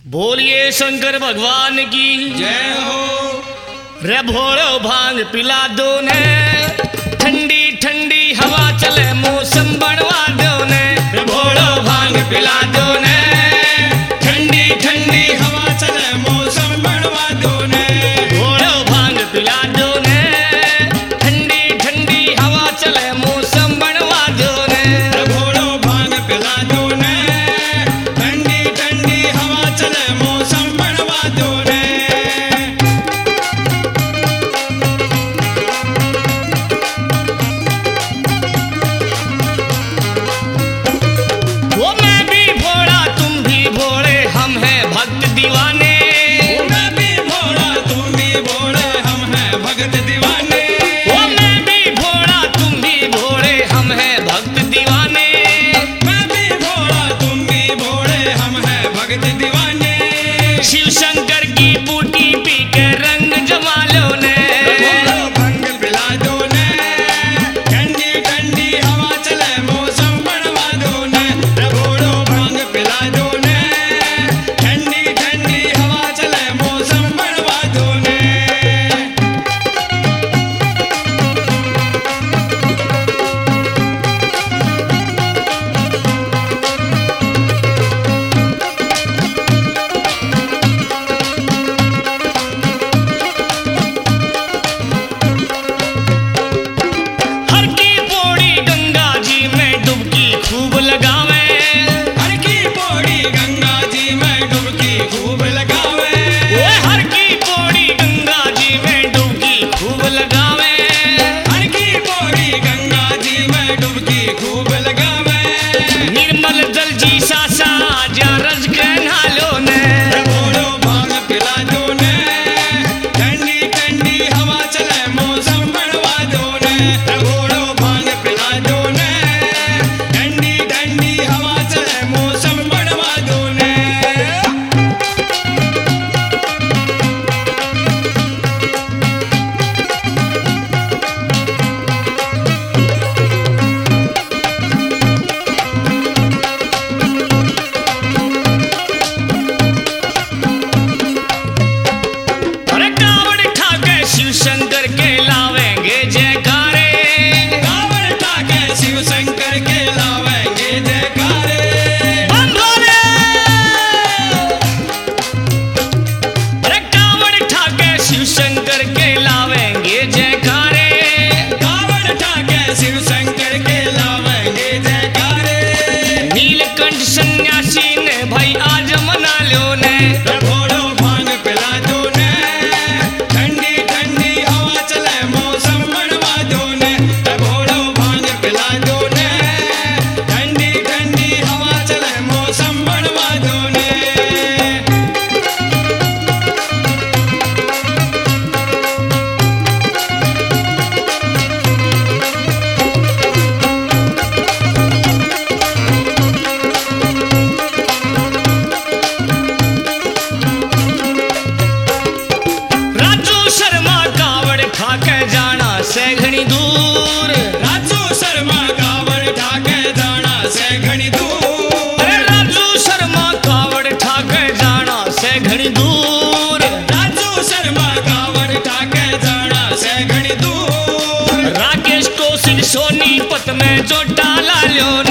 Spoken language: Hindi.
बोलिए शंकर भगवान की जय हो। रे भोलो भांग पिला दो ने, ठंडी ठंडी हवा चले मौसम बनवा दो ने। रे भोलो भांग पिला दो ने, ठंडी ठंडी हवा चले मौसम बनवा दो ने। भोलो भांग पिला दो ने, ठंडी ठंडी हवा चले मौसम बनवा दो ने। रे भोलो भांग पिला दो ने, ठंडी ठंडी हवा चले मौसम बनवा दो ने। वो मैं भी भोला तुम भी भोले, हम हैं भक्त दीवाने। मैं भी भोला तुम भी भोले, हम हैं भगत दीवाने। वो मैं भी भोला तुम भी भोले, हम हैं भक्त दीवाने। मैं भी भोला तुम भी भोले, हम हैं भगत दीवाने। शिव शंकर की बूटी पी के रंग जमा लो ने। भोलो भांग पिला दो ने, ठंडी ठंडी हवा चले मौसम बनवा दो ने। रे भोलो भांग पिला दो ने, ठंडी ठंडी हवा चले मौसम बनवा दो ने। हर की पौड़ी गंगा जी में डुबकी खूब लगावे। हर की पौड़ी गंगा जी में डुबकी खूब लगावे। वो हर की पौड़ी गंगा जी में डुबकी खूब लगावे। हर की पौड़ी गंगा जी में डुबकी खूब लगावे। निर्मल जल जी सासा जा रज के नालो ने। रे भोलो भांग पिला दो ने, ठंडी ठंडी हवा चले मौसम बनवा दो ने। रे भोलो भांग पिला दो ने, ठंडी ठंडी हवा चले मौसम बनवा दो ने। अरे कावड़ ठाके शिव शंकर के लावेंगे जयकारे। कावड़ ठाके शिव शंकर के लावेंगे जयकारे। बम भोले। अरे कावड़ ठाके शिव शंकर के लावेंगे जयकारे। कावड़ ठाके शिव शंकर के लावेंगे जयकारे। नीलकंठ सन्यासी ने भाई आज मना लो ने। रे भोलो भांग पिला दो ने, ठंडी ठंडी हवा चले मौसम बनवा दो ने। रे भोलो भांग पिला दो ने, ठंडी ठंडी हवा चले मौसम बनवा दो ने। राजू शर्मा कावड़ ठाके जाना से घनी दूर। राजू शर्मा कावड़ ठाके जाना से घनी दूर। अरे राजू शर्मा कावड़ ठाके जाना से घनी दूर। राजू शर्मा कावड़ ठाके जाना से घनी दूर। राकेश कौशिक सोनीपत में जो डाला लो